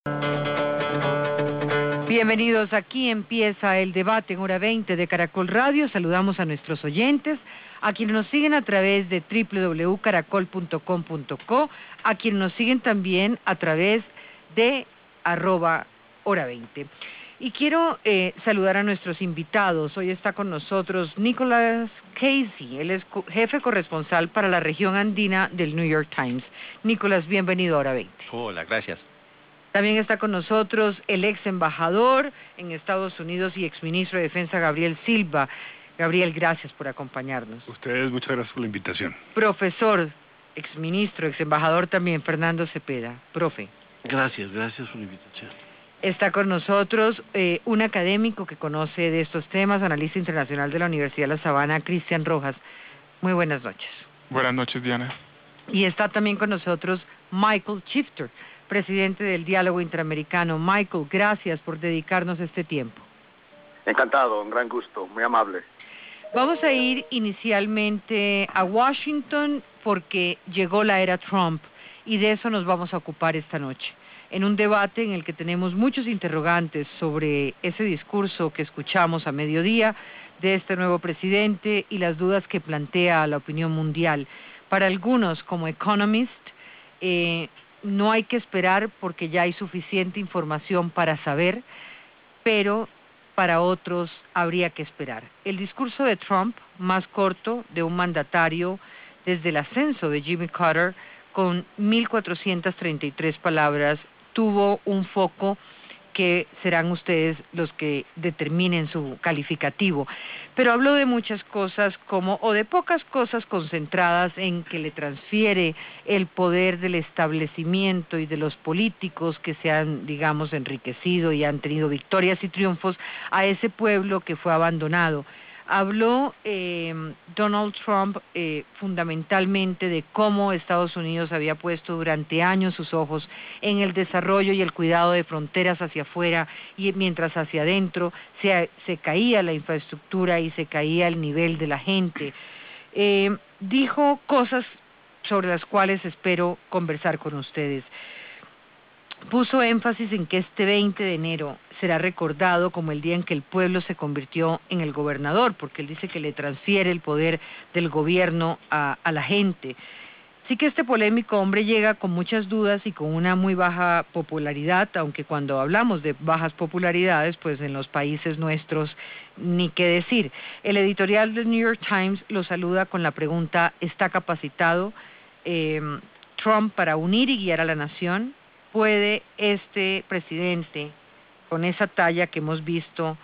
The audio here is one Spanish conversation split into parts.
Bienvenidos, aquí empieza el debate en hora 20 de Caracol Radio. Saludamos a nuestros oyentes, a quienes nos siguen a través de www.caracol.com.co, a quienes nos siguen también a través de @hora 20. Y quiero saludar a nuestros invitados. Hoy está con nosotros Nicholas Casey, él es jefe corresponsal para la región andina del New York Times. Nicholas, bienvenido a hora 20. Hola, gracias. También está con nosotros el ex embajador en Estados Unidos y ex ministro de Defensa, Gabriel Silva. Gabriel, gracias por acompañarnos. Ustedes, muchas gracias por la invitación. Profesor, ex ministro, ex embajador también, Fernando Cepeda. Profe. Gracias por la invitación. Está con nosotros un académico que conoce de estos temas, analista internacional de la Universidad de La Sabana, Cristian Rojas. Muy buenas noches. Buenas noches, Diana. Y está también con nosotros Michael Shifter, presidente del Diálogo Interamericano. Michael, gracias por dedicarnos este tiempo. Encantado, un gran gusto, muy amable. Vamos a ir inicialmente a Washington porque llegó la era Trump y de eso nos vamos a ocupar esta noche, en un debate en el que tenemos muchos interrogantes sobre ese discurso que escuchamos a mediodía de este nuevo presidente y las dudas que plantea a la opinión mundial. Para algunos, como Economist, no hay que esperar porque ya hay suficiente información para saber, pero para otros habría que esperar. El discurso de Trump, más corto de un mandatario desde el ascenso de Jimmy Carter, con 1.433 palabras, tuvo un foco que serán ustedes los que determinen su calificativo. Pero habló de muchas cosas o de pocas cosas concentradas en que le transfiere el poder del establecimiento y de los políticos que se han, digamos, enriquecido y han tenido victorias y triunfos a ese pueblo que fue abandonado. Habló Donald Trump fundamentalmente de cómo Estados Unidos había puesto durante años sus ojos en el desarrollo y el cuidado de fronteras hacia afuera, y mientras hacia adentro se caía la infraestructura y se caía el nivel de la gente. Dijo cosas sobre las cuales espero conversar con ustedes. Puso énfasis en que este 20 de enero será recordado como el día en que el pueblo se convirtió en el gobernador, porque él dice que le transfiere el poder del gobierno a la gente. Sí que este polémico hombre llega con muchas dudas y con una muy baja popularidad, aunque cuando hablamos de bajas popularidades, pues en los países nuestros ni qué decir. El editorial del New York Times lo saluda con la pregunta: ¿está capacitado Trump para unir y guiar a la nación? ¿Puede este presidente, con esa talla que hemos visto,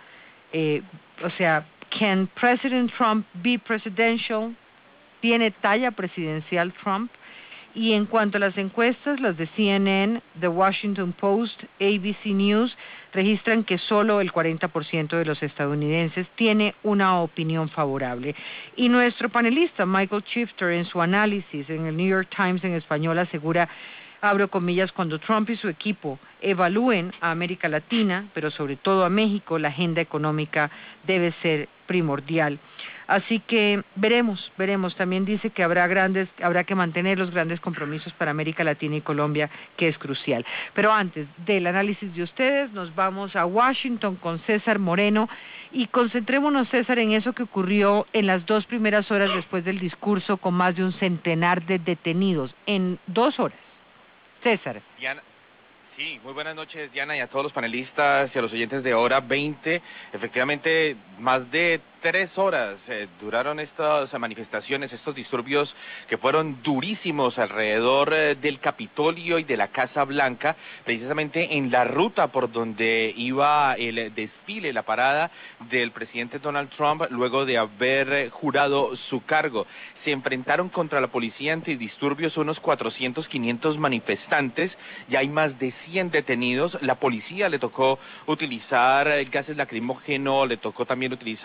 can President Trump be presidential? ¿Tiene talla presidencial Trump? Y en cuanto a las encuestas, las de CNN, The Washington Post, ABC News, registran que solo el 40% de los estadounidenses tiene una opinión favorable. Y nuestro panelista, Michael Shifter, en su análisis en el New York Times en español, asegura, abro comillas, cuando Trump y su equipo evalúen a América Latina, pero sobre todo a México, la agenda económica debe ser primordial. Así que veremos. También dice que habrá que mantener los grandes compromisos para América Latina y Colombia, que es crucial. Pero antes del análisis de ustedes, nos vamos a Washington con César Moreno y concentrémonos, César, en eso que ocurrió en las 2 primeras horas después del discurso, con más de un centenar de detenidos en 2 horas. César. Diana. Sí, muy buenas noches, Diana, y a todos los panelistas y a los oyentes de Hora 20. Efectivamente, más de 3 horas duraron estas manifestaciones, estos disturbios que fueron durísimos alrededor del Capitolio y de la Casa Blanca, precisamente en la ruta por donde iba el desfile, la parada del presidente Donald Trump luego de haber jurado su cargo. Se enfrentaron contra la policía antidisturbios unos 400, 500 manifestantes, ya hay más de 100 detenidos. La policía le tocó utilizar gases lacrimógenos, le tocó también utilizar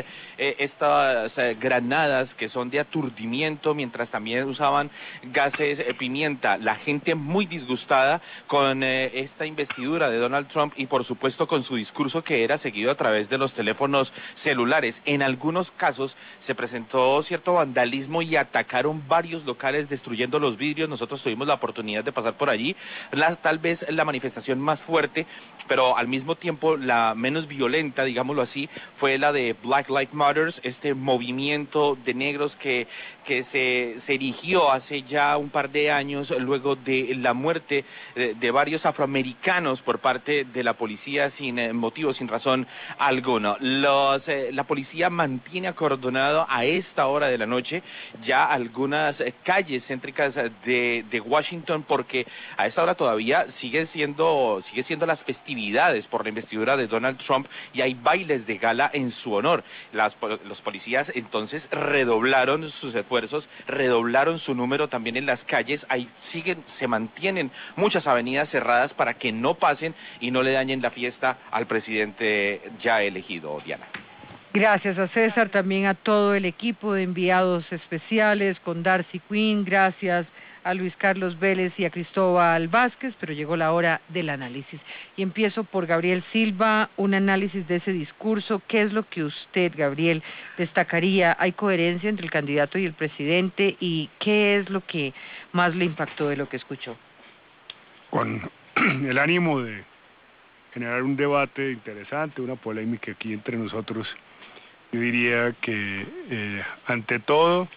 estas granadas que son de aturdimiento, mientras también usaban gases pimienta. La gente muy disgustada con esta investidura de Donald Trump y por supuesto con su discurso que era seguido a través de los teléfonos celulares. En algunos casos se presentó cierto vandalismo y atacaron varios locales destruyendo los vidrios. Nosotros tuvimos la oportunidad de pasar por allí. Tal vez la manifestación más fuerte, pero al mismo tiempo la menos violenta, digámoslo así, fue la de Black Lives Matter, este movimiento de negros que se erigió hace ya un par de años luego de la muerte de varios afroamericanos por parte de la policía sin motivo, sin razón alguna. La policía mantiene acordonado a esta hora de la noche ya algunas calles céntricas de Washington, porque a esta hora todavía sigue siendo las festividades por la investidura de Donald Trump y hay bailes de gala en su honor. Los policías entonces redoblaron sus esfuerzos, redoblaron su número también en las calles. Ahí se mantienen muchas avenidas cerradas para que no pasen y no le dañen la fiesta al presidente ya elegido, Diana. Gracias a César, también a todo el equipo de enviados especiales con Darcy Quinn, gracias a Luis Carlos Vélez y a Cristóbal Vázquez, pero llegó la hora del análisis. Y empiezo por Gabriel Silva, un análisis de ese discurso. ¿Qué es lo que usted, Gabriel, destacaría? ¿Hay coherencia entre el candidato y el presidente? ¿Y qué es lo que más le impactó de lo que escuchó? Con el ánimo de generar un debate interesante, una polémica aquí entre nosotros, yo diría que ante todo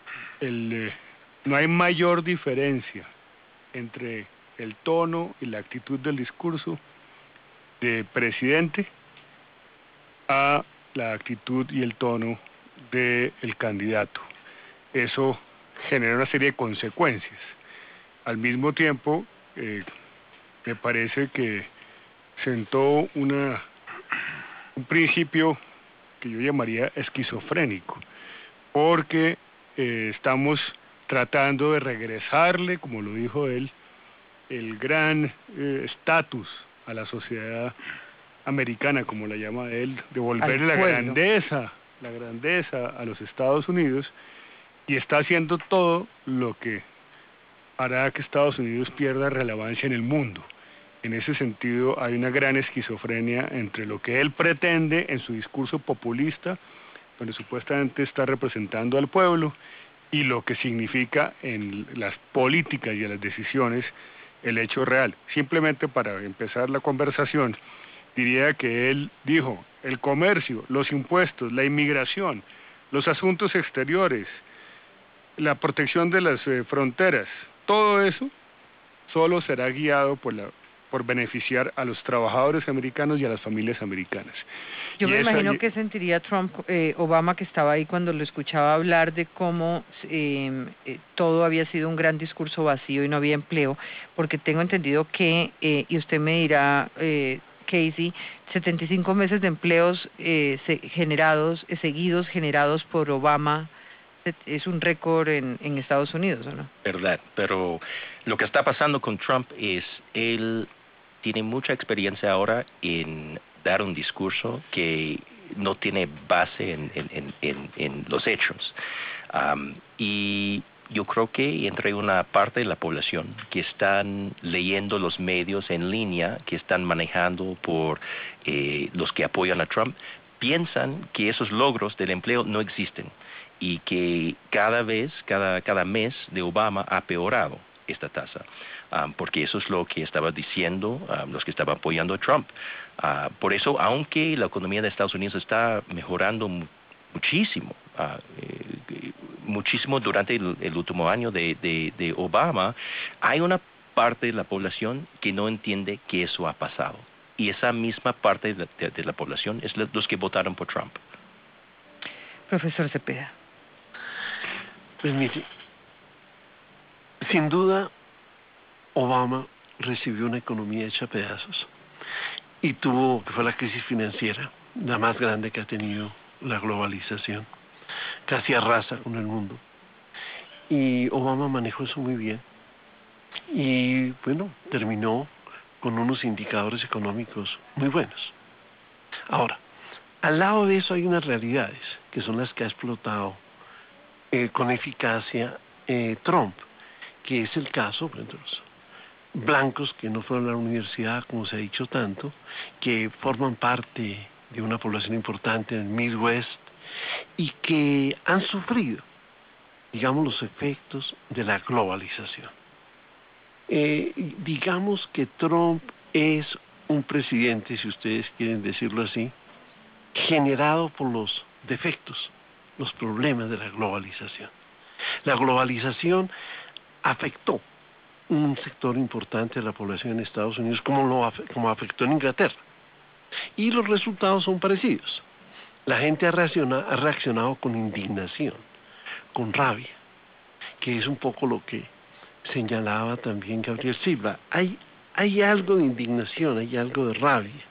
no hay mayor diferencia entre el tono y la actitud del discurso de presidente a la actitud y el tono del candidato. Eso genera una serie de consecuencias. Al mismo tiempo, me parece que sentó un principio que yo llamaría esquizofrénico, porque estamos tratando de regresarle, como lo dijo él, el gran estatus a la sociedad americana, como la llama él, devolverle la grandeza a los Estados Unidos, y está haciendo todo lo que hará que Estados Unidos pierda relevancia en el mundo. En ese sentido hay una gran esquizofrenia entre lo que él pretende en su discurso populista, donde supuestamente está representando al pueblo, y lo que significa en las políticas y en las decisiones el hecho real. Simplemente para empezar la conversación, diría que él dijo, el comercio, los impuestos, la inmigración, los asuntos exteriores, la protección de las fronteras, todo eso solo será guiado por beneficiar a los trabajadores americanos y a las familias americanas. Yo me imagino que sentiría Obama, que estaba ahí cuando lo escuchaba hablar de cómo todo había sido un gran discurso vacío y no había empleo, porque tengo entendido que, y usted me dirá, Casey, 75 meses de empleos seguidos generados por Obama, es un récord en Estados Unidos, ¿o no? Verdad, pero lo que está pasando con Trump es él tiene mucha experiencia ahora en dar un discurso que no tiene base en los hechos. Y yo creo que entre una parte de la población que están leyendo los medios en línea, que están manejando por los que apoyan a Trump, piensan que esos logros del empleo no existen y que cada mes de Obama ha peorado esta tasa, porque eso es lo que estaba diciendo los que estaban apoyando a Trump. Por eso, aunque la economía de Estados Unidos está mejorando muchísimo, muchísimo durante el último año de Obama, hay una parte de la población que no entiende que eso ha pasado. Y esa misma parte de la población es los que votaron por Trump. Profesor Cepeda. Pues mire, sin duda, Obama recibió una economía hecha pedazos y fue la crisis financiera, la más grande que ha tenido la globalización, casi arrasa con el mundo. Y Obama manejó eso muy bien. Y bueno, terminó con unos indicadores económicos muy buenos. Ahora, Al lado de eso hay unas realidades, que son las que ha explotado con eficacia Trump, que es el caso de los blancos que no fueron a la universidad, como se ha dicho tanto, que forman parte de una población importante en el Midwest y que han sufrido, digamos, los efectos de la globalización. Digamos que Trump es un presidente, si ustedes quieren decirlo así, generado por los defectos, los problemas de la globalización. La globalización afectó un sector importante de la población en Estados Unidos como afectó en Inglaterra. Y los resultados son parecidos. La gente ha reaccionado con indignación, con rabia, que es un poco lo que señalaba también Gabriel Silva. Hay algo de indignación, hay algo de rabia.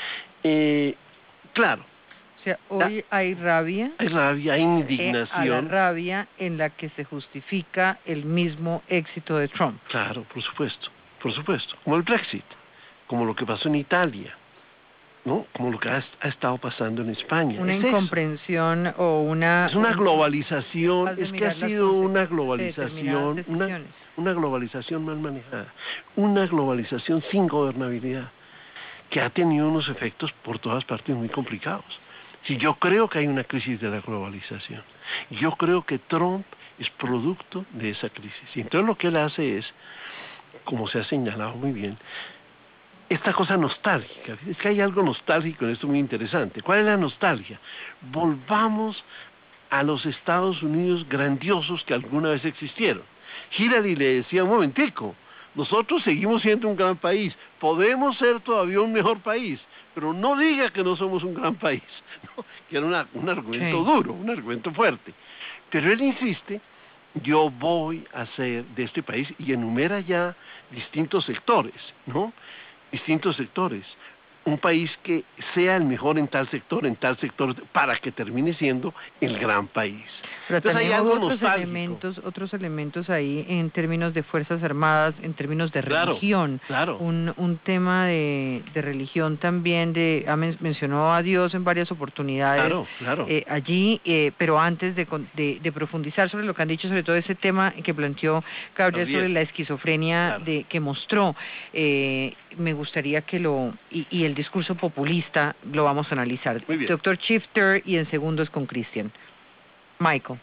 Claro. O sea, hoy hay rabia. Hay rabia, hay indignación. A la rabia en la que se justifica el mismo éxito de Trump. Claro, por supuesto. Como el Brexit, como lo que pasó en Italia, ¿no? Como lo que ha estado pasando en España. Una incomprensión eso. O una... Es una globalización, es que ha sido una globalización, una globalización mal manejada, una globalización sin gobernabilidad, que ha tenido unos efectos por todas partes muy complicados. Si yo creo que hay una crisis de la globalización, yo creo que Trump es producto de esa crisis. Y entonces lo que él hace es, como se ha señalado muy bien, esta cosa nostálgica. Es que hay algo nostálgico en esto muy interesante. ¿Cuál es la nostalgia? Volvamos a los Estados Unidos grandiosos que alguna vez existieron. Hillary le decía, un momentico, nosotros seguimos siendo un gran país, podemos ser todavía un mejor país, pero no diga que no somos un gran país, ¿no? Que era un argumento duro, un argumento fuerte. Pero él insiste, yo voy a hacer de este país, y enumera ya distintos sectores, ¿no? Distintos sectores. Un país que sea el mejor en tal sector, para que termine siendo el gran país. Pero entonces, también hay otros elementos ahí en términos de Fuerzas Armadas, en términos de religión. Claro. Un tema de religión también, mencionó a Dios en varias oportunidades allí, pero antes de profundizar sobre lo que han dicho, sobre todo ese tema que planteó Gabriel sobre la esquizofrenia que mostró, me gustaría que y el discurso populista lo vamos a analizar. Doctor Shifter, y en segundos con Cristian. Michael.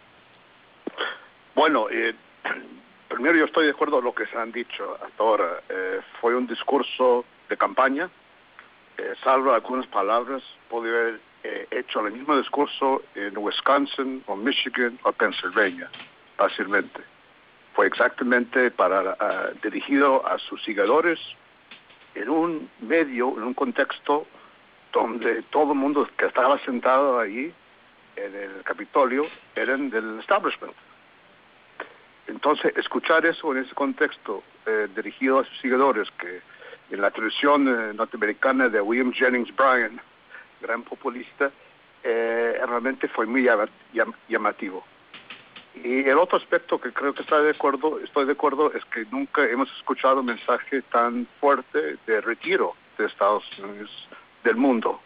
Bueno, primero yo estoy de acuerdo con lo que se han dicho hasta ahora. Fue un discurso de campaña, salvo algunas palabras, podría haber hecho el mismo discurso en Wisconsin o Michigan o Pennsylvania, fácilmente. Fue exactamente dirigido a sus seguidores, en un medio, en un contexto donde todo el mundo que estaba sentado ahí en el Capitolio eran del establishment. Entonces, escuchar eso en ese contexto dirigido a sus seguidores, que en la tradición norteamericana de William Jennings Bryan, gran populista, realmente fue muy llamativo. Y el otro aspecto que creo que estoy de acuerdo, es que nunca hemos escuchado un mensaje tan fuerte de retiro de Estados Unidos del mundo.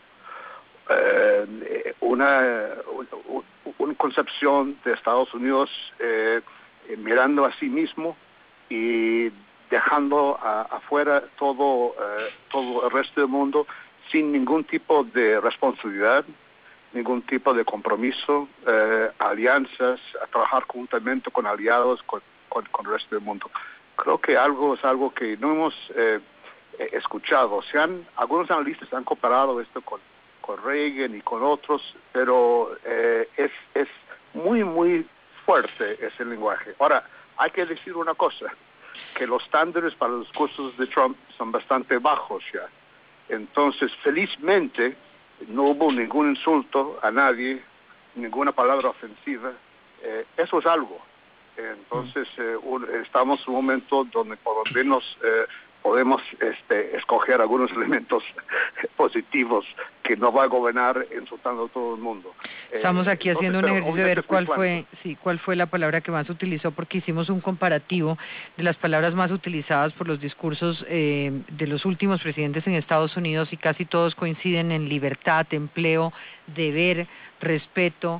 Una concepción de Estados Unidos mirando a sí mismo y dejando afuera todo el resto del mundo sin ningún tipo de responsabilidad, ningún tipo de compromiso, alianzas, a trabajar conjuntamente con aliados, con el resto del mundo. Creo que es algo que no hemos escuchado. Algunos analistas han comparado esto con Reagan y con otros, pero es muy, muy fuerte ese lenguaje. Ahora, hay que decir una cosa, que los estándares para los discursos de Trump son bastante bajos ya. Entonces, felizmente, no hubo ningún insulto a nadie, ninguna palabra ofensiva. Eso es algo. Entonces, estamos en un momento donde por lo menos podemos escoger algunos elementos positivos que no va a gobernar insultando a todo el mundo. Estamos aquí haciendo un ejercicio de ver cuál fue la palabra que más utilizó, porque hicimos un comparativo de las palabras más utilizadas por los discursos de los últimos presidentes en Estados Unidos, y casi todos coinciden en libertad, empleo, deber, respeto,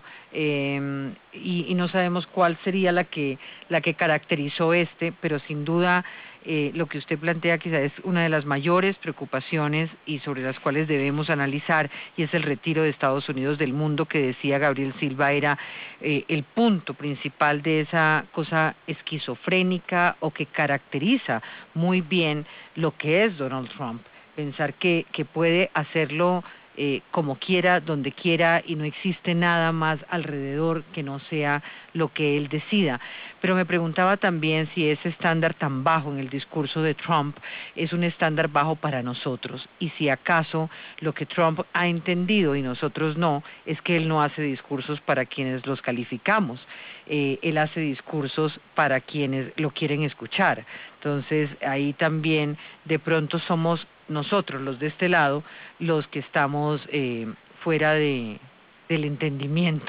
y no sabemos cuál sería la que caracterizó pero sin duda lo que usted plantea quizás es una de las mayores preocupaciones y sobre las cuales debemos analizar, y es el retiro de Estados Unidos del mundo, que decía Gabriel Silva era el punto principal de esa cosa esquizofrénica, o que caracteriza muy bien lo que es Donald Trump. Pensar que puede hacerlo como quiera, donde quiera, y no existe nada más alrededor que no sea lo que él decida. Pero me preguntaba también si ese estándar tan bajo en el discurso de Trump es un estándar bajo para nosotros, y si acaso lo que Trump ha entendido y nosotros no, es que él no hace discursos para quienes los calificamos, él hace discursos para quienes lo quieren escuchar. Entonces ahí también de pronto somos nosotros, los de este lado, los que estamos fuera del entendimiento.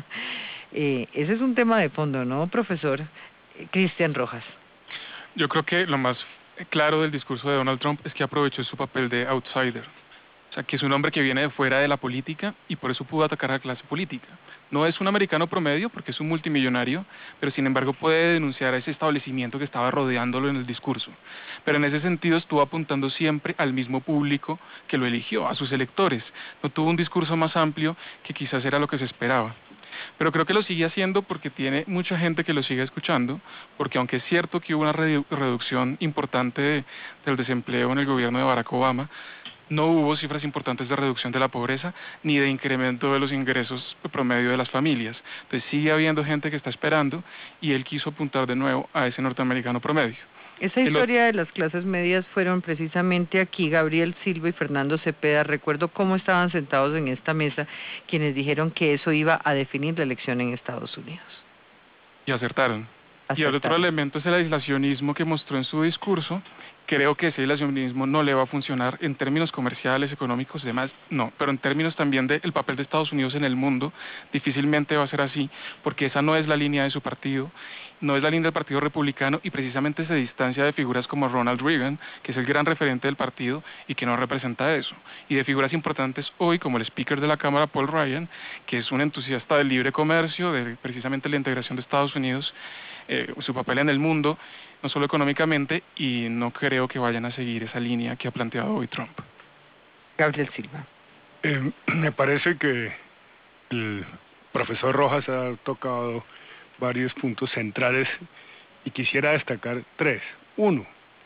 Ese es un tema de fondo, ¿no, profesor? Cristian Rojas. Yo creo que lo más claro del discurso de Donald Trump es que aprovechó su papel de outsider. O sea, que es un hombre que viene de fuera de la política y por eso pudo atacar a la clase política. No es un americano promedio porque es un multimillonario, pero sin embargo puede denunciar a ese establecimiento que estaba rodeándolo en el discurso. Pero en ese sentido estuvo apuntando siempre al mismo público que lo eligió, a sus electores. No tuvo un discurso más amplio que quizás era lo que se esperaba. Pero creo que lo sigue haciendo porque tiene mucha gente que lo sigue escuchando, porque aunque es cierto que hubo una reducción importante del desempleo en el gobierno de Barack Obama, no hubo cifras importantes de reducción de la pobreza ni de incremento de los ingresos promedio de las familias. Entonces sigue habiendo gente que está esperando, y él quiso apuntar de nuevo a ese norteamericano promedio. Esa historia de las clases medias fueron precisamente aquí Gabriel Silva y Fernando Cepeda. Recuerdo cómo estaban sentados en esta mesa quienes dijeron que eso iba a definir la elección en Estados Unidos. Y acertaron. Y el otro elemento es el aislacionismo que mostró en su discurso. Creo que ese aislacionismo no le va a funcionar en términos comerciales, económicos y demás, no, pero en términos también del papel de Estados Unidos en el mundo, difícilmente va a ser así, porque esa no es la línea de su partido, no es la línea del Partido Republicano, y precisamente se distancia de figuras como Ronald Reagan, que es el gran referente del partido y que no representa eso, y de figuras importantes hoy como el Speaker de la Cámara, Paul Ryan, que es un entusiasta del libre comercio, de precisamente la integración de Estados Unidos, su papel en el mundo, no solo económicamente, y no creo que vayan a seguir esa línea que ha planteado hoy Trump. Gabriel Silva. Me parece que el profesor Rojas ha tocado varios puntos centrales y quisiera destacar tres. Uno,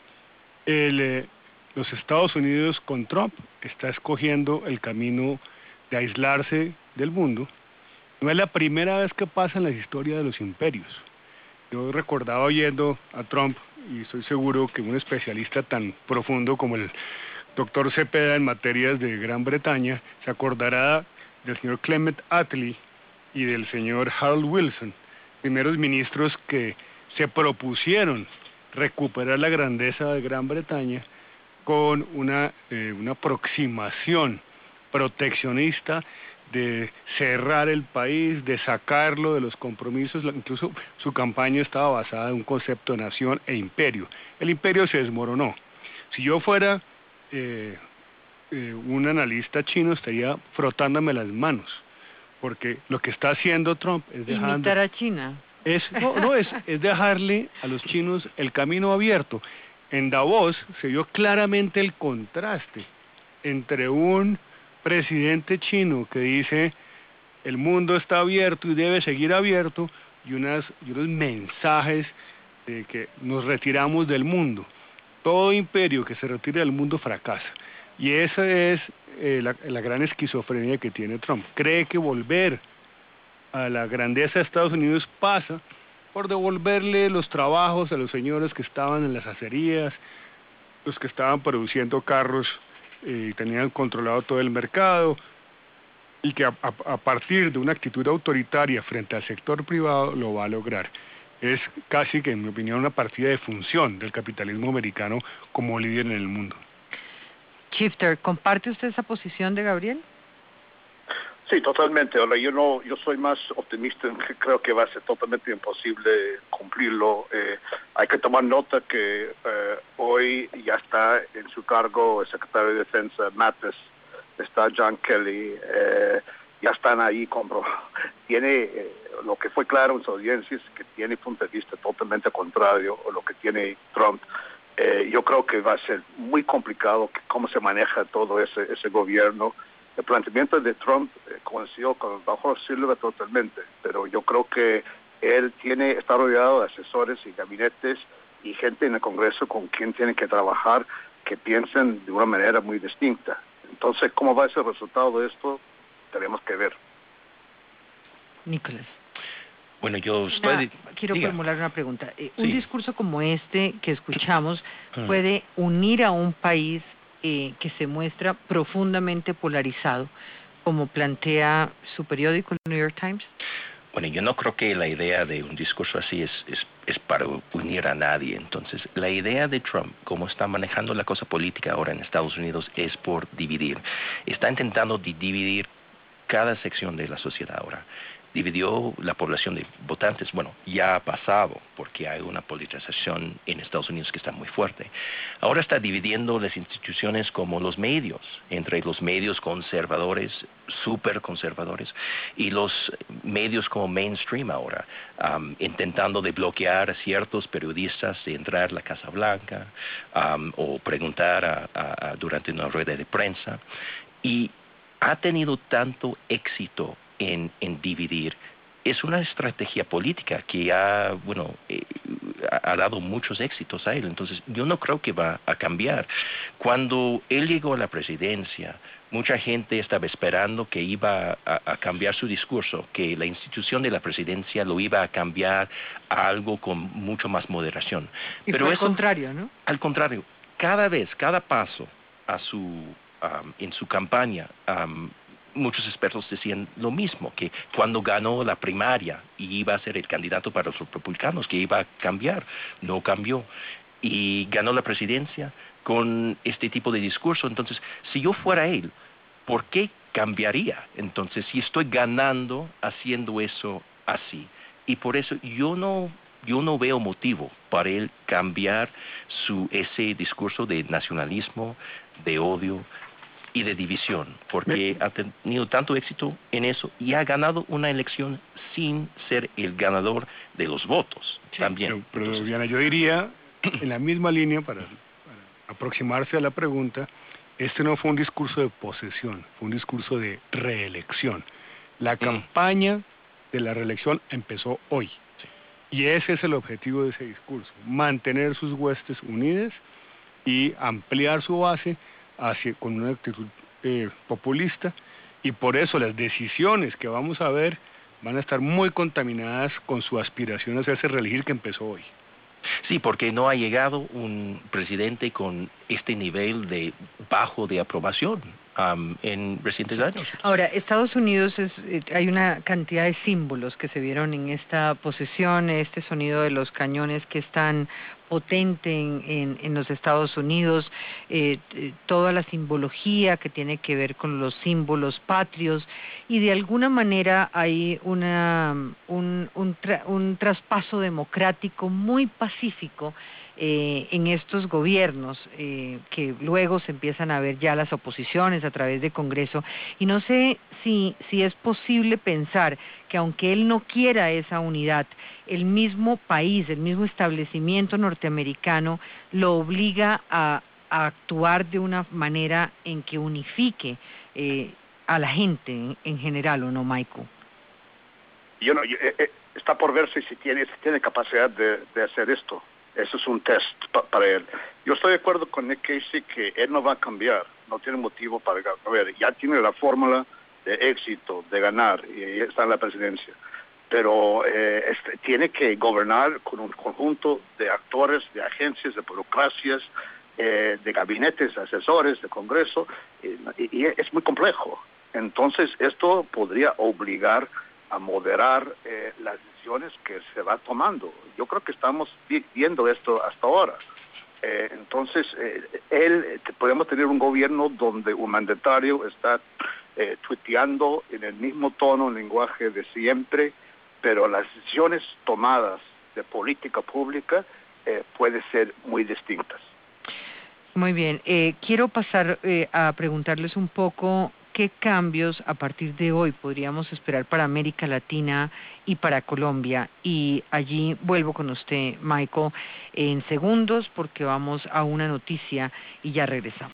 los Estados Unidos con Trump está escogiendo el camino de aislarse del mundo. No es la primera vez que pasa en la historia de los imperios. Yo recordaba oyendo a Trump, y estoy seguro que un especialista tan profundo como el doctor Cepeda en materias de Gran Bretaña se acordará del señor Clement Attlee y del señor Harold Wilson, primeros ministros que se propusieron recuperar la grandeza de Gran Bretaña con una aproximación proteccionista de cerrar el país, de sacarlo de los compromisos. Incluso su campaña estaba basada en un concepto de nación e imperio. El imperio se desmoronó. Si yo fuera un analista chino, estaría frotándome las manos, porque lo que está haciendo Trump es imitar a China. Es dejarle a los chinos el camino abierto. En Davos se vio claramente el contraste entre un presidente chino que dice el mundo está abierto y debe seguir abierto, y unos mensajes de que nos retiramos del mundo. Todo imperio que se retire del mundo fracasa, y esa es la gran esquizofrenia que tiene Trump. Cree que volver a la grandeza de Estados Unidos pasa por devolverle los trabajos a los señores que estaban en las acerías, los que estaban produciendo carros y tenían controlado todo el mercado, y que a partir de una actitud autoritaria frente al sector privado lo va a lograr. Es casi que, en mi opinión, una partida de función del capitalismo americano como líder en el mundo. Shifter, ¿comparte usted esa posición de Gabriel? Sí, totalmente. Ahora, yo soy más optimista en que creo que va a ser totalmente imposible cumplirlo. Hay que tomar nota que hoy ya está en su cargo el secretario de Defensa Mattis, está John Kelly, ya están ahí tiene lo que fue claro en sus audiencias, que tiene punto de vista totalmente contrario a lo que tiene Trump. Yo creo que va a ser muy complicado cómo se maneja todo ese gobierno. El planteamiento de Trump coincidió con bajo Silva totalmente, pero yo creo que él está rodeado de asesores y gabinetes y gente en el Congreso con quien tiene que trabajar que piensen de una manera muy distinta. Entonces, ¿cómo va a ser el resultado de esto? Tenemos que ver. Nicolás. Bueno, yo quiero diga. formular una pregunta. Sí. Un discurso como este que escuchamos puede unir a un país que se muestra profundamente polarizado, como plantea su periódico, el New York Times. Bueno, yo no creo que la idea de un discurso así es para unir a nadie. Entonces, la idea de Trump, como está manejando la cosa política ahora en Estados Unidos, es por dividir. Está intentando dividir cada sección de la sociedad ahora. Dividió la población de votantes. Bueno, ya ha pasado porque hay una polarización en Estados Unidos que está muy fuerte. Ahora está dividiendo las instituciones como los medios, entre los medios conservadores, súper conservadores, y los medios como mainstream ahora, intentando de bloquear a ciertos periodistas de entrar a la Casa Blanca o preguntar durante una rueda de prensa. Y ha tenido tanto éxito en dividir. Es una estrategia política que ha dado muchos éxitos a él. Entonces, yo no creo que va a cambiar. Cuando él llegó a la presidencia, mucha gente estaba esperando que iba a cambiar su discurso, que la institución de la presidencia lo iba a cambiar a algo con mucho más moderación. Y pero fue eso, al contrario, ¿no? Al contrario, cada paso en su campaña, muchos expertos decían lo mismo, que cuando ganó la primaria y iba a ser el candidato para los republicanos, que iba a cambiar, no cambió. Y ganó la presidencia con este tipo de discurso. Entonces, si yo fuera él, ¿por qué cambiaría? Entonces, si estoy ganando haciendo eso así. Y por eso yo no veo motivo para él cambiar ese discurso de nacionalismo, de odio y de división, porque ha tenido tanto éxito en eso y ha ganado una elección sin ser el ganador de los votos también. Pero Diana, yo diría, en la misma línea, para aproximarse a la pregunta, este no fue un discurso de posesión, fue un discurso de reelección. La campaña de la reelección empezó hoy. Y ese es el objetivo de ese discurso, mantener sus huestes unidas y ampliar su base con una actitud populista, y por eso las decisiones que vamos a ver van a estar muy contaminadas con su aspiración a hacerse reelegir que empezó hoy. Sí, porque no ha llegado un presidente con este nivel de bajo de aprobación en recientes años. Ahora, Estados Unidos hay una cantidad de símbolos que se vieron en esta posesión, este sonido de los cañones que es tan potente en los Estados Unidos, toda la simbología que tiene que ver con los símbolos patrios, y de alguna manera hay un traspaso democrático muy pacífico en estos gobiernos, que luego se empiezan a ver ya las oposiciones a través de Congreso, y no sé si es posible pensar que aunque él no quiera esa unidad, el mismo país, el mismo establecimiento norteamericano lo obliga a actuar de una manera en que unifique a la gente en general, ¿o no, Michael? Está por verse si tiene capacidad de hacer esto. Eso es un test para él. Yo estoy de acuerdo con Nick Casey que él no va a cambiar, no tiene motivo para cambiar. Ya tiene la fórmula de éxito, de ganar, y está en la presidencia. Pero tiene que gobernar con un conjunto de actores, de agencias, de burocracias, de gabinetes, de asesores, de Congreso, y es muy complejo. Entonces, esto podría obligar a moderar las decisiones que se va tomando. Yo creo que estamos viendo esto hasta ahora. Entonces, podemos tener un gobierno donde un mandatario está tuiteando en el mismo tono, lenguaje de siempre, pero las decisiones tomadas de política pública pueden ser muy distintas. Muy bien. Quiero pasar a preguntarles un poco qué cambios a partir de hoy podríamos esperar para América Latina y para Colombia. Y allí vuelvo con usted, Michael, en segundos porque vamos a una noticia y ya regresamos.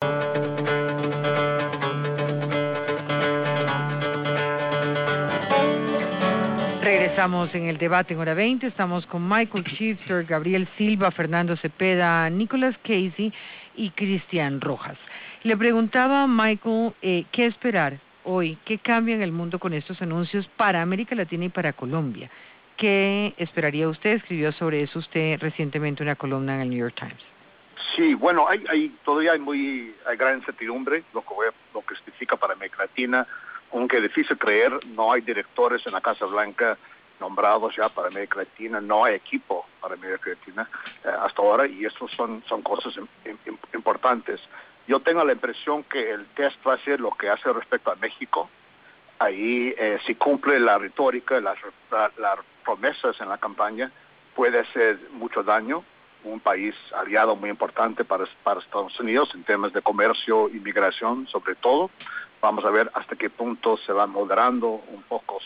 Regresamos en el debate en hora 20, estamos con Michael Shifter, Gabriel Silva, Fernando Cepeda, Nicolas Casey y Cristian Rojas. Le preguntaba a Michael qué esperar hoy, qué cambia en el mundo con estos anuncios para América Latina y para Colombia. ¿Qué esperaría usted? Escribió sobre eso usted recientemente una columna en el New York Times. Sí, bueno, todavía hay gran incertidumbre, lo que significa para América Latina, aunque es difícil creer, no hay directores en la Casa Blanca nombrados ya para América Latina, no hay equipo para América Latina hasta ahora, y eso son cosas importantes. Yo tengo la impresión que el test va a ser lo que hace respecto a México. Ahí, si cumple la retórica, las promesas en la campaña, puede hacer mucho daño. Un país aliado muy importante para Estados Unidos en temas de comercio y migración, sobre todo. Vamos a ver hasta qué punto se va moderando un poco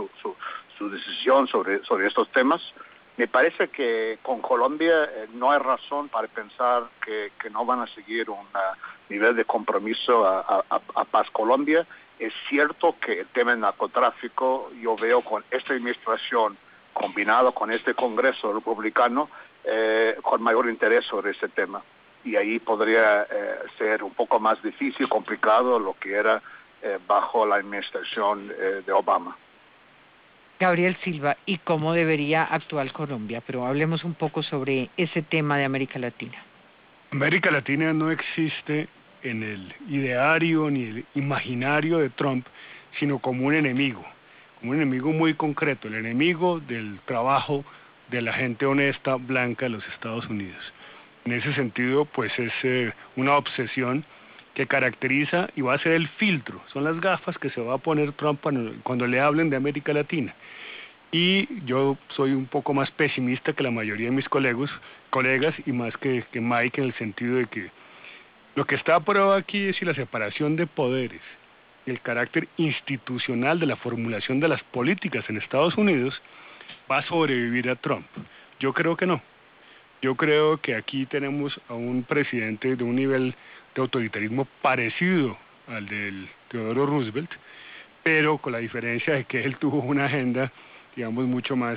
su decisión sobre estos temas. Me parece que con Colombia no hay razón para pensar que no van a seguir un nivel de compromiso a Paz Colombia. Es cierto que el tema del narcotráfico, yo veo con esta administración combinado con este Congreso republicano, con mayor interés sobre ese tema. Y ahí podría ser un poco más difícil, complicado lo que era bajo la administración de Obama. Gabriel Silva, ¿y cómo debería actuar Colombia? Pero hablemos un poco sobre ese tema de América Latina. América Latina no existe en el ideario ni el imaginario de Trump, sino como un enemigo muy concreto, el enemigo del trabajo de la gente honesta, blanca de los Estados Unidos. En ese sentido, pues es una obsesión que caracteriza y va a ser el filtro, son las gafas que se va a poner Trump cuando le hablen de América Latina. Y yo soy un poco más pesimista que la mayoría de mis colegas y más que Mike, en el sentido de que lo que está a prueba aquí es si la separación de poderes y el carácter institucional de la formulación de las políticas en Estados Unidos va a sobrevivir a Trump. Yo creo que no. Yo creo que aquí tenemos a un presidente de un nivel de autoritarismo parecido al del Theodore Roosevelt, pero con la diferencia de que él tuvo una agenda, digamos, mucho más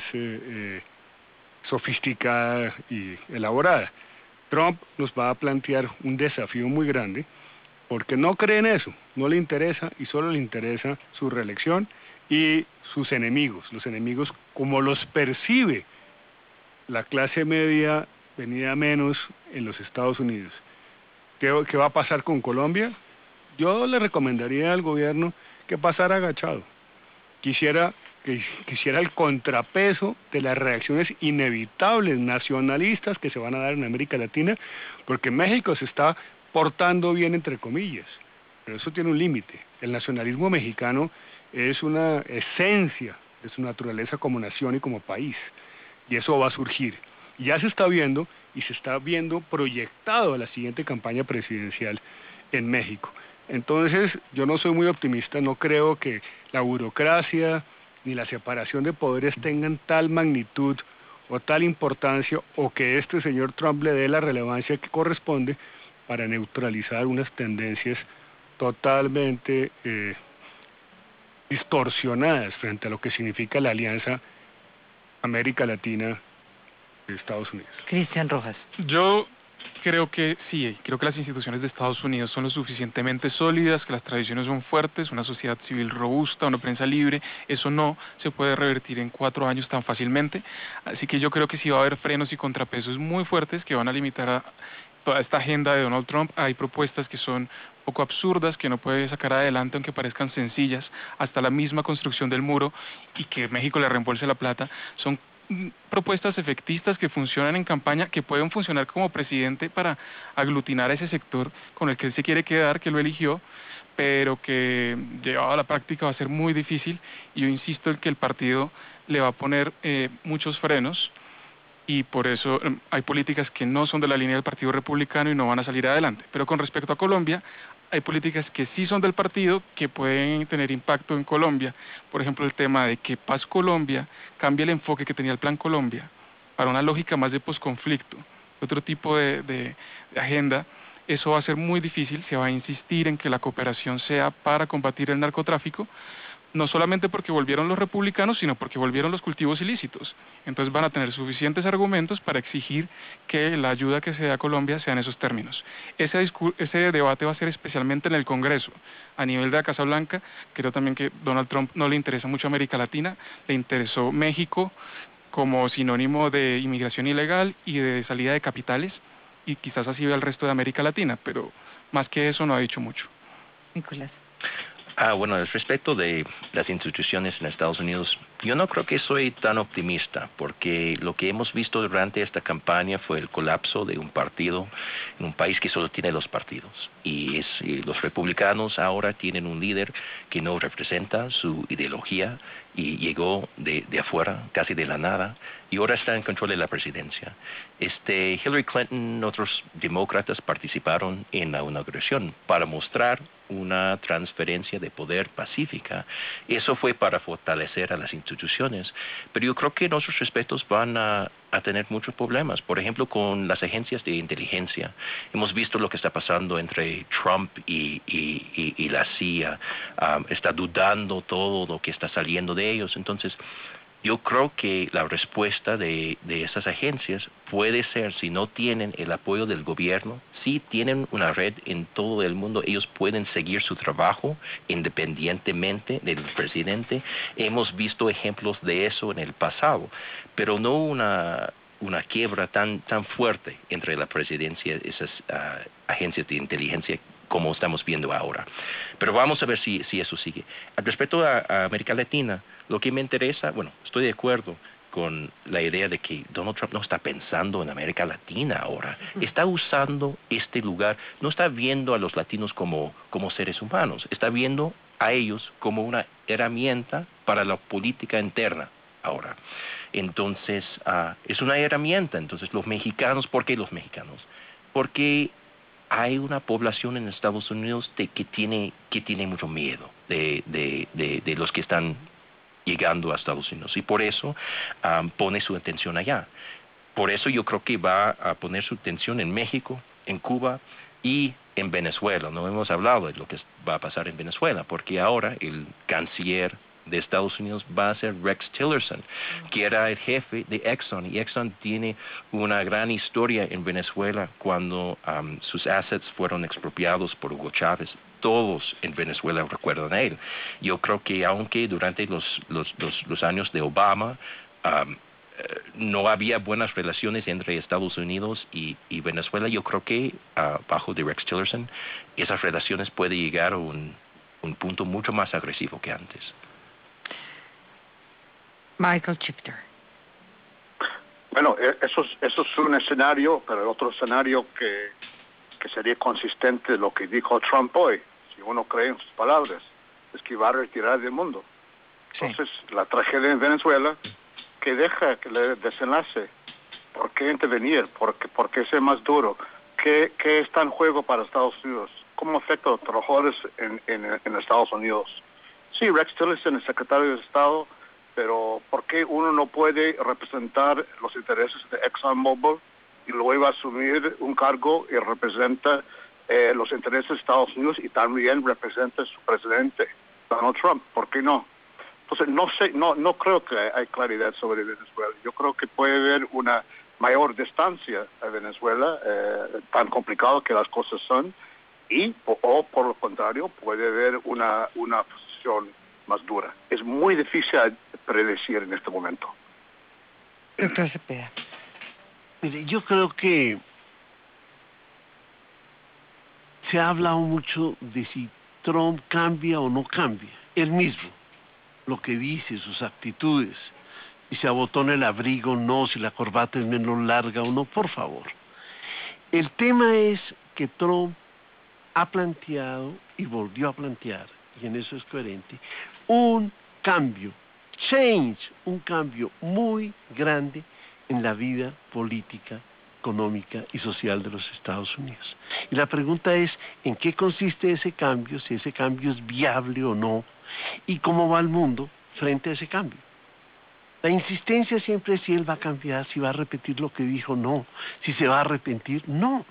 sofisticada y elaborada. Trump nos va a plantear un desafío muy grande, porque no cree en eso, no le interesa y solo le interesa su reelección y sus enemigos, los enemigos como los percibe la clase media venida menos en los Estados Unidos. ¿Qué va a pasar con Colombia? Yo le recomendaría al gobierno que pasara agachado. Quisiera el contrapeso de las reacciones inevitables nacionalistas que se van a dar en América Latina, porque México se está portando bien, entre comillas, pero eso tiene un límite. El nacionalismo mexicano es una esencia de su naturaleza como nación y como país, y eso va a surgir. Ya se está viendo, y se está viendo proyectado a la siguiente campaña presidencial en México. Entonces, yo no soy muy optimista, no creo que la burocracia ni la separación de poderes tengan tal magnitud o tal importancia, o que este señor Trump le dé la relevancia que corresponde para neutralizar unas tendencias totalmente distorsionadas frente a lo que significa la alianza América Latina de Estados Unidos. Cristian Rojas. Yo creo que sí, creo que las instituciones de Estados Unidos son lo suficientemente sólidas, que las tradiciones son fuertes, una sociedad civil robusta, una prensa libre, eso no se puede revertir en 4 años tan fácilmente, así que yo creo que sí va a haber frenos y contrapesos muy fuertes que van a limitar a toda esta agenda de Donald Trump. Hay propuestas que son un poco absurdas, que no puede sacar adelante aunque parezcan sencillas, hasta la misma construcción del muro y que México le reembolse la plata, son propuestas efectistas que funcionan en campaña, que pueden funcionar como presidente para aglutinar a ese sector con el que él se quiere quedar, que lo eligió, pero que llevado a la práctica va a ser muy difícil, y yo insisto en que el partido le va a poner muchos frenos, y por eso hay políticas que no son de la línea del Partido Republicano y no van a salir adelante. Pero con respecto a Colombia, hay políticas que sí son del partido, que pueden tener impacto en Colombia. Por ejemplo, el tema de que Paz Colombia cambie el enfoque que tenía el Plan Colombia para una lógica más de posconflicto, otro tipo de agenda. Eso va a ser muy difícil. Se va a insistir en que la cooperación sea para combatir el narcotráfico, no solamente porque volvieron los republicanos, sino porque volvieron los cultivos ilícitos. Entonces van a tener suficientes argumentos para exigir que la ayuda que se dé a Colombia sea en esos términos. Ese debate va a ser especialmente en el Congreso. A nivel de la Casa Blanca, creo también que Donald Trump no le interesa mucho América Latina, le interesó México como sinónimo de inmigración ilegal y de salida de capitales, y quizás así ve al resto de América Latina, pero más que eso no ha dicho mucho. Nicolás. Bueno, al respecto de las instituciones en Estados Unidos, yo no creo que soy tan optimista, porque lo que hemos visto durante esta campaña fue el colapso de un partido en un país que solo tiene dos partidos. Y los republicanos ahora tienen un líder que no representa su ideología y llegó de afuera, casi de la nada, y ahora está en control de la presidencia. Hillary Clinton y otros demócratas participaron en la inauguración para mostrar una transferencia de poder pacífica. Eso fue para fortalecer a las instituciones, pero yo creo que en otros aspectos van a tener muchos problemas. Por ejemplo, con las agencias de inteligencia. Hemos visto lo que está pasando entre Trump y la CIA. Está dudando todo lo que está saliendo de ellos. Entonces, yo creo que la respuesta de esas agencias puede ser, si no tienen el apoyo del gobierno, si tienen una red en todo el mundo, ellos pueden seguir su trabajo independientemente del presidente. Hemos visto ejemplos de eso en el pasado, pero no una quiebra tan fuerte entre la presidencia y esas agencias de inteligencia como estamos viendo ahora. Pero vamos a ver si eso sigue. Al respecto a América Latina, lo que me interesa, bueno, estoy de acuerdo con la idea de que Donald Trump no está pensando en América Latina ahora. Está usando este lugar, no está viendo a los latinos como seres humanos, está viendo a ellos como una herramienta para la política interna ahora. Entonces, es una herramienta. Entonces, los mexicanos, ¿por qué los mexicanos? Porque hay una población en Estados Unidos que tiene mucho miedo de los que están llegando a Estados Unidos, y por eso pone su atención allá. Por eso yo creo que va a poner su atención en México, en Cuba y en Venezuela. No hemos hablado de lo que va a pasar en Venezuela, porque ahora el canciller de Estados Unidos va a ser Rex Tillerson, que era el jefe de Exxon, y Exxon tiene una gran historia en Venezuela cuando sus assets fueron expropiados por Hugo Chávez. Todos en Venezuela recuerdan a él. Yo creo que aunque durante los años de Obama no había buenas relaciones entre Estados Unidos y Venezuela, yo creo que bajo de Rex Tillerson esas relaciones pueden llegar a un punto mucho más agresivo que antes. Michael Chifter. Bueno, eso es un escenario, pero el otro escenario que sería consistente de lo que dijo Trump hoy, si uno cree en sus palabras, es que va a retirar del mundo. Entonces, la tragedia en Venezuela, que deja que le desenlace. ¿Por qué intervenir? ¿Por qué ser más duro? ¿Qué está en juego para Estados Unidos? ¿Cómo afecta a los trabajadores en Estados Unidos? Sí, Rex Tillerson es secretario de Estado, pero ¿por qué uno no puede representar los intereses de ExxonMobil y luego asumir un cargo y representa los intereses de Estados Unidos y también representa a su presidente, Donald Trump? ¿Por qué no? Entonces, no creo que hay claridad sobre Venezuela. Yo creo que puede haber una mayor distancia a Venezuela, tan complicado que las cosas son, o por lo contrario, puede haber una posición más dura. Es muy difícil predecir en este momento. Doctor Cepeda. Mire, yo creo que se ha hablado mucho de si Trump cambia o no cambia. Él mismo, lo que dice, sus actitudes, si se abotona el abrigo o no, si la corbata es menos larga o no, por favor. El tema es que Trump ha planteado y volvió a plantear, y en eso es coherente, un cambio, un cambio muy grande en la vida política, económica y social de los Estados Unidos. Y la pregunta es, ¿en qué consiste ese cambio? Si ese cambio es viable o no, y cómo va el mundo frente a ese cambio. La insistencia siempre es si él va a cambiar, si va a repetir lo que dijo, no. Si se va a arrepentir, no.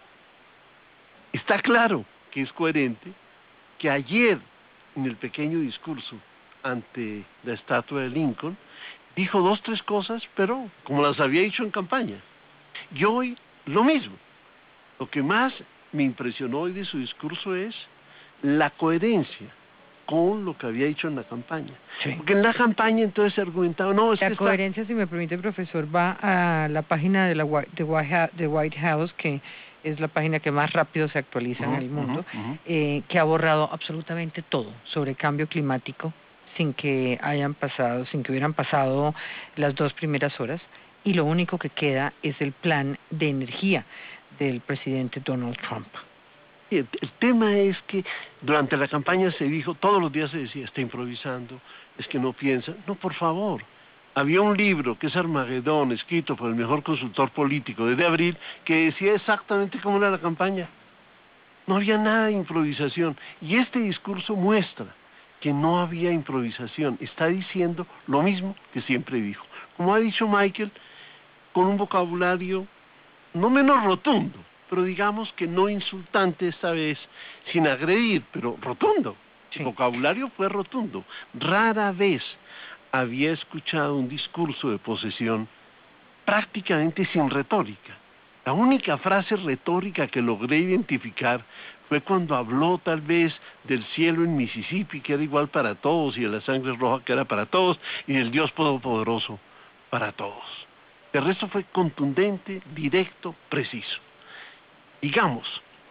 Está claro que es coherente que ayer, en el pequeño discurso ante la estatua de Lincoln, dijo 2, 3 cosas, pero como las había dicho en campaña. Y hoy, lo mismo. Lo que más me impresionó hoy de su discurso es la coherencia con lo que había dicho en la campaña. Sí. Porque en la campaña entonces se argumentaba, no, es La que coherencia, si me permite, profesor, va a la página de de White House, que es la página que más rápido se actualiza en el mundo, que ha borrado absolutamente todo sobre cambio climático sin que hubieran pasado las 2 primeras horas, y lo único que queda es el plan de energía del presidente Donald Trump. El tema es que durante la campaña se dijo, todos los días se decía, está improvisando, es que no piensa. No, por favor. Había un libro que es Armagedón, escrito por el mejor consultor político desde abril, que decía exactamente cómo era la campaña. No había nada de improvisación. Y este discurso muestra que no había improvisación. Está diciendo lo mismo que siempre dijo. Como ha dicho Michael, con un vocabulario no menos rotundo, pero digamos que no insultante esta vez, sin agredir, pero rotundo. Sí. El vocabulario fue rotundo. Rara vez había escuchado un discurso de posesión prácticamente sin retórica. La única frase retórica que logré identificar fue cuando habló tal vez del cielo en Mississippi, que era igual para todos, y de la sangre roja, que era para todos, y del Dios Todopoderoso para todos. El resto fue contundente, directo, preciso. Digamos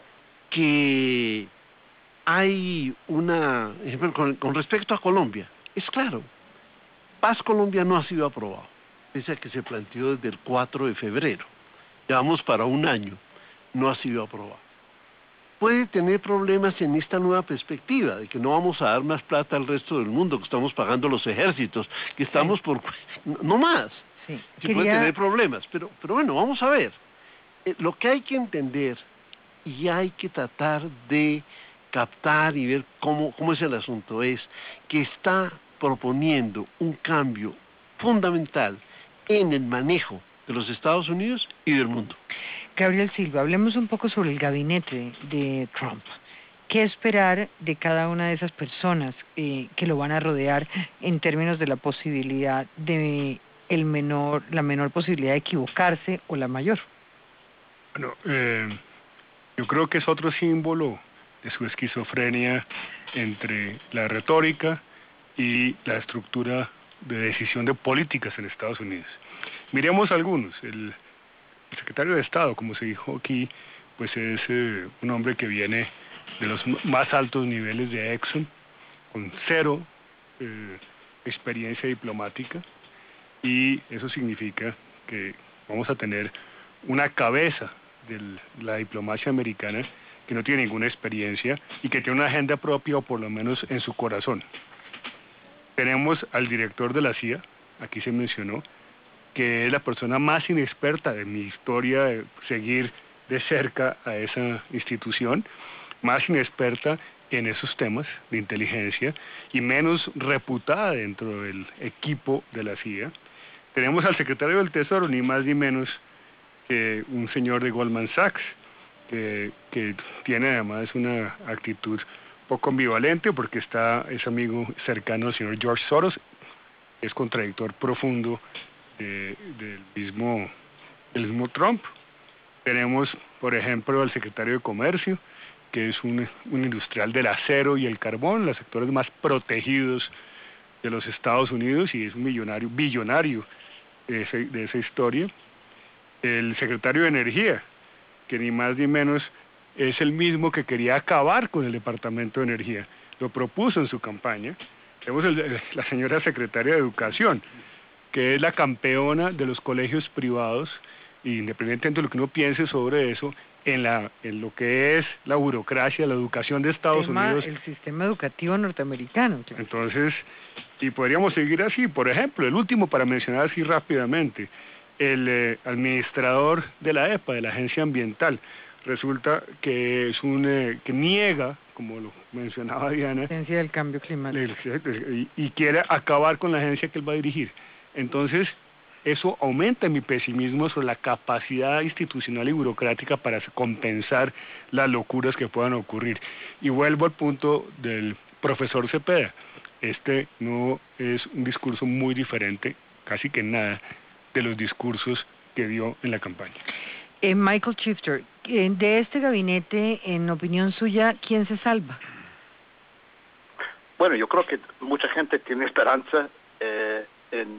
que hay con respecto a Colombia, es claro, Paz Colombia no ha sido aprobado, pese a que se planteó desde el 4 de febrero, llevamos para 1 año, no ha sido aprobado. Puede tener problemas en esta nueva perspectiva, de que no vamos a dar más plata al resto del mundo, que estamos pagando los ejércitos, que estamos no más. Sí, puede tener problemas, pero bueno, vamos a ver. Lo que hay que entender y hay que tratar de captar y ver cómo es el asunto es que está proponiendo un cambio fundamental en el manejo de los Estados Unidos y del mundo. Gabriel Silva, hablemos un poco sobre el gabinete de Trump. ¿Qué esperar de cada una de esas personas que lo van a rodear en términos de la posibilidad de la menor posibilidad de equivocarse o la mayor? Bueno, yo creo que es otro símbolo de su esquizofrenia entre la retórica y la estructura de decisión de políticas en Estados Unidos. Miremos algunos. El secretario de Estado, como se dijo aquí, pues es un hombre que viene de los más altos niveles de Exxon, con 0 experiencia diplomática, y eso significa que vamos a tener una cabeza de la diplomacia americana que no tiene ninguna experiencia y que tiene una agenda propia, o por lo menos en su corazón. Tenemos al director de la CIA, aquí se mencionó, que es la persona más inexperta de mi historia de seguir de cerca a esa institución, más inexperta en esos temas de inteligencia y menos reputada dentro del equipo de la CIA. Tenemos al secretario del Tesoro, ni más ni menos que un señor de Goldman Sachs, que tiene además una actitud poco ambivalente porque es amigo cercano al señor George Soros, es contradictor profundo del mismo Trump. Tenemos, por ejemplo, al secretario de Comercio, que es un industrial del acero y el carbón, los sectores más protegidos de los Estados Unidos, y es un billonario de esa historia. El secretario de Energía, que ni más ni menos es el mismo que quería acabar con el Departamento de Energía, lo propuso en su campaña. Tenemos la señora secretaria de Educación, que es la campeona de los colegios privados, y independientemente de lo que uno piense sobre eso, en lo que es la burocracia, la educación de Estados Unidos. El sistema educativo norteamericano. Claro. Entonces, y podríamos seguir así. Por ejemplo, el último para mencionar así rápidamente, el administrador de la EPA, de la Agencia Ambiental, resulta que es que niega, como lo mencionaba Diana, la Agencia del Cambio Climático, y quiere acabar con la agencia que él va a dirigir. Entonces, eso aumenta mi pesimismo sobre la capacidad institucional y burocrática para compensar las locuras que puedan ocurrir. Y vuelvo al punto del profesor Cepeda. Este no es un discurso muy diferente, casi que nada, de los discursos que dio en la campaña. Michael Shifter, de este gabinete, en opinión suya, ¿quién se salva? Bueno, yo creo que mucha gente tiene esperanza en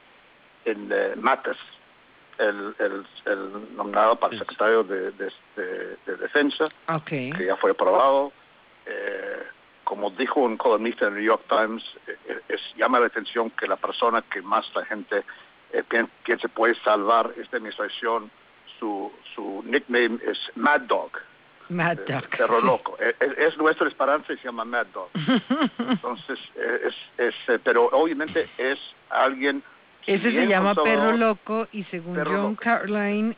Matas, el nominado para el secretario de Defensa, okay, que ya fue aprobado. Como dijo un columnista en el New York Times, llama la atención que la persona que más la gente piensa puede salvar esta administración, su nickname es Mad Dog. Mad Dog. Perro loco. Es nuestra esperanza y se llama Mad Dog. Entonces, pero obviamente es alguien... Ese se llama Perro Loco y según John Carline,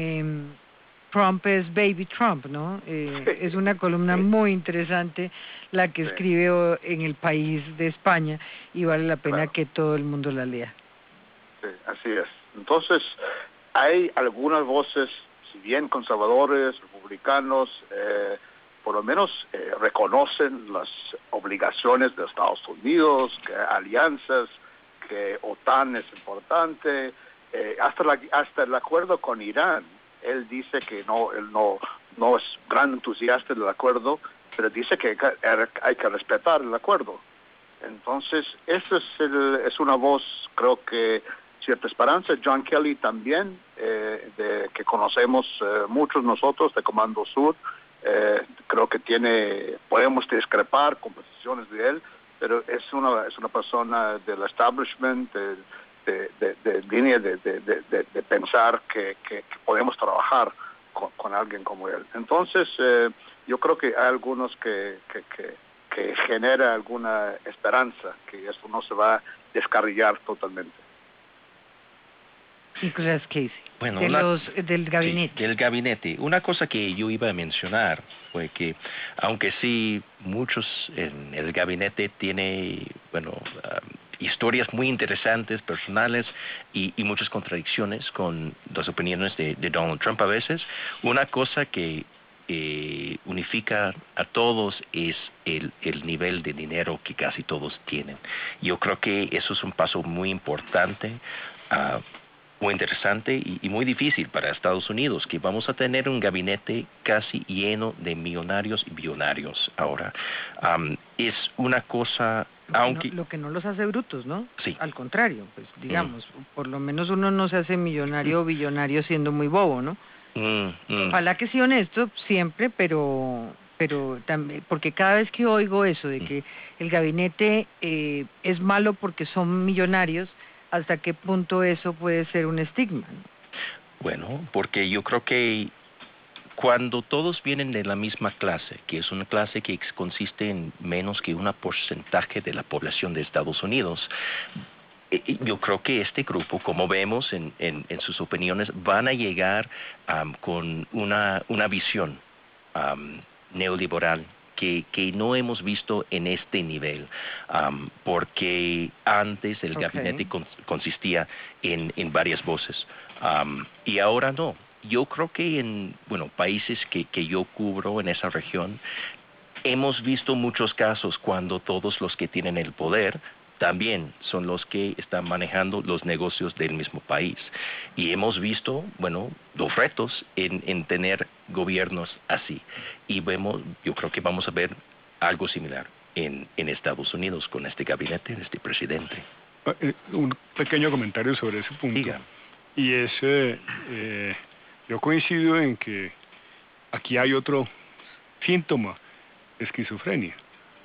Trump es Baby Trump, ¿no? Es una columna muy interesante la que escribe en El País de España y vale la pena que todo el mundo la lea. Sí, así es. Entonces, hay algunas voces, si bien conservadores, republicanos, por lo menos reconocen las obligaciones de Estados Unidos, que alianzas, que OTAN es importante, hasta el acuerdo con Irán. Él dice que él no es gran entusiasta del acuerdo, pero dice que hay que respetar el acuerdo. Entonces, esa es una voz, creo que cierta esperanza. John Kelly también, que conocemos muchos nosotros de Comando Sur, creo que podemos discrepar con posiciones de él, pero es una persona del establishment, de línea de pensar que podemos trabajar con alguien como él. Entonces, yo creo que hay algunos que genera alguna esperanza, que eso no se va a descarrilar totalmente. Nicolas Casey, bueno, del gabinete. Sí, del gabinete. Una cosa que yo iba a mencionar fue que, aunque sí muchos en el gabinete tiene, historias muy interesantes, personales y muchas contradicciones con las opiniones de Donald Trump a veces, una cosa que unifica a todos es el nivel de dinero que casi todos tienen. Yo creo que eso es un paso muy importante, muy interesante y muy difícil para Estados Unidos, que vamos a tener un gabinete casi lleno de millonarios y billonarios ahora. Es una cosa... Lo que no los hace brutos, ¿no? Sí. Al contrario, pues digamos, por lo menos uno no se hace millonario o billonario siendo muy bobo, ¿no? Ojalá que sea honesto siempre, pero también, porque cada vez que oigo eso de que el gabinete es malo porque son millonarios, ¿hasta qué punto eso puede ser un estigma? Bueno, porque yo creo que cuando todos vienen de la misma clase, que es una clase que consiste en menos que un porcentaje de la población de Estados Unidos, yo creo que este grupo, como vemos en sus opiniones, van a llegar con una visión neoliberal que no hemos visto en este nivel, porque antes el gabinete consistía en varias voces, y ahora no. Yo creo que en países que yo cubro en esa región, hemos visto muchos casos cuando todos los que tienen el poder también son los que están manejando los negocios del mismo país. Y hemos visto, los retos en tener gobiernos así. Y yo creo que vamos a ver algo similar en Estados Unidos con este gabinete, este presidente. Un pequeño comentario sobre ese punto. Diga. Y es, yo coincido en que aquí hay otro síntoma, esquizofrenia.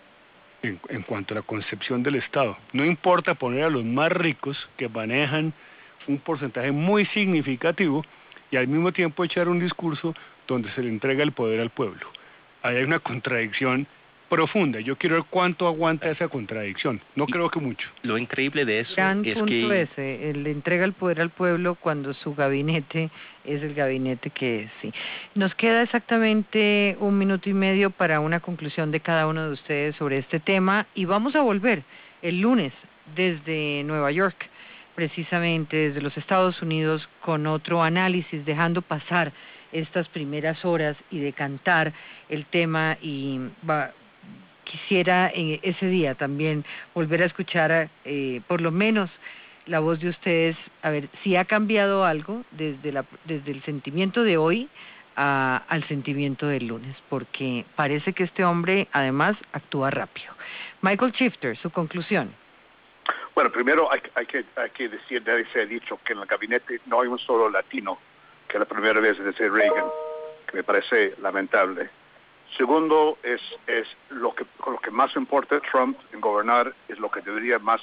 En cuanto a la concepción del Estado. No importa poner a los más ricos que manejan un porcentaje muy significativo y al mismo tiempo echar un discurso donde se le entrega el poder al pueblo. Ahí hay una contradicción profunda. Yo quiero ver cuánto aguanta esa contradicción. No creo que mucho. Lo increíble de eso Gran es punto que ese, le entrega el poder al pueblo cuando su gabinete es el gabinete que es, sí. Nos queda exactamente 1 minuto y medio para una conclusión de cada uno de ustedes sobre este tema y vamos a volver el lunes desde Nueva York, precisamente desde los Estados Unidos, con otro análisis, dejando pasar estas primeras horas y decantar el tema y quisiera ese día también volver a escuchar por lo menos la voz de ustedes, a ver si ha cambiado algo desde el sentimiento de hoy al sentimiento del lunes, porque parece que este hombre además actúa rápido. Michael Shifter, su conclusión. Bueno, primero hay que decir, debe ser dicho que en el gabinete no hay un solo latino, que es la primera vez desde Reagan, que me parece lamentable. Segundo, es lo que más importa a Trump en gobernar es lo que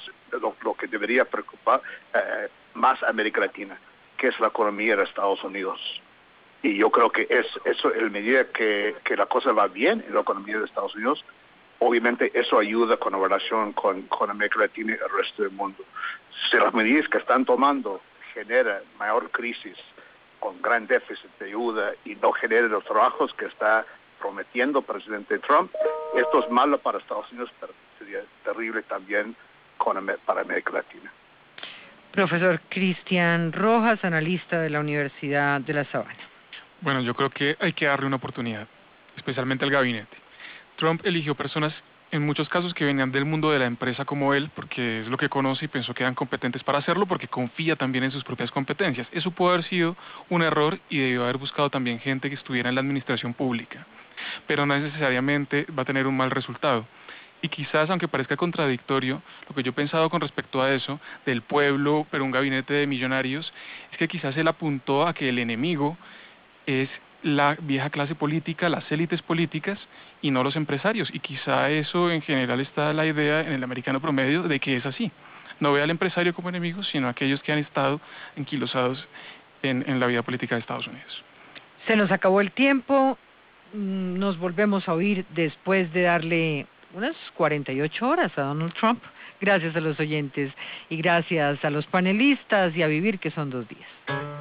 debería preocupar más a América Latina, que es la economía de Estados Unidos. Y yo creo que eso, en medida que la cosa va bien en la economía de Estados Unidos, obviamente eso ayuda con la relación con América Latina y el resto del mundo. Si las medidas que están tomando generan mayor crisis con gran déficit de ayuda y no generan los trabajos que está prometiendo el presidente Trump, esto es malo para Estados Unidos, pero sería terrible también para América Latina. Profesor Cristian Rojas, analista de la Universidad de La Sabana. Bueno, yo creo que hay que darle una oportunidad, especialmente al gabinete. Trump eligió personas en muchos casos que venían del mundo de la empresa como él, porque es lo que conoce y pensó que eran competentes para hacerlo, porque confía también en sus propias competencias. Eso pudo haber sido un error y debió haber buscado también gente que estuviera en la administración pública, pero no necesariamente va a tener un mal resultado. Y quizás, aunque parezca contradictorio, lo que yo he pensado con respecto a eso, del pueblo, pero un gabinete de millonarios, es que quizás él apuntó a que el enemigo es la vieja clase política, las élites políticas y no los empresarios, y quizá eso en general está la idea en el americano promedio de que es así. No ve al empresario como enemigo, sino a aquellos que han estado enquilosados en la vida política de Estados Unidos. Se nos acabó el tiempo, nos volvemos a oír después de darle unas 48 horas a Donald Trump. Gracias a los oyentes y gracias a los panelistas y a Vivir, que son 2 días.